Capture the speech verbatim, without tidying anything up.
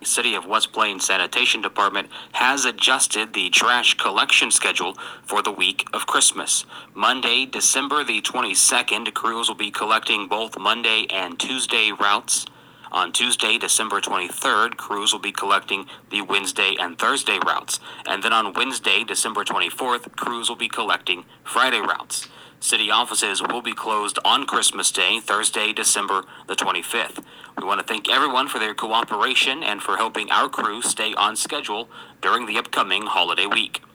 City of West Plains Sanitation Department has adjusted the trash collection schedule for the week of Christmas. Monday, December the twenty-second, crews will be collecting both Monday and Tuesday routes. On Tuesday, December twenty-third, crews will be collecting the Wednesday and Thursday routes. And then on Wednesday, December twenty-fourth, crews will be collecting Friday routes. City offices will be closed on Christmas Day, Thursday, December the twenty-fifth. We want to thank everyone for their cooperation and for helping our crew stay on schedule during the upcoming holiday week.